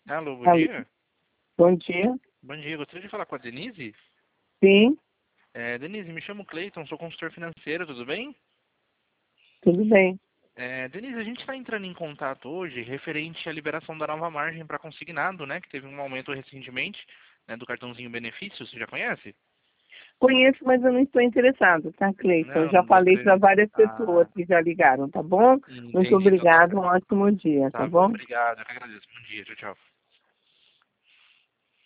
Alô, bom Alô, dia. bom dia. Bom dia, gostaria de falar com a Denise? Sim, Denise, me chamo Cleiton, sou consultor financeiro, tudo bem? tudo bem. Denise, a gente está entrando em contato hoje referente à liberação da nova margem para consignado, né? Que teve um aumento recentemente, né, do cartãozinho benefício, você já conhece? Conheço, mas eu não estou interessado, tá, Cleiton? Eu Não, já não falei para gostaria. várias pessoas Ah, que já ligaram, tá bom? Muito entendi, então obrigado, um ótimo dia, tá tá bom, bom? obrigado, eu que agradeço. Bom dia, tchau, tchau.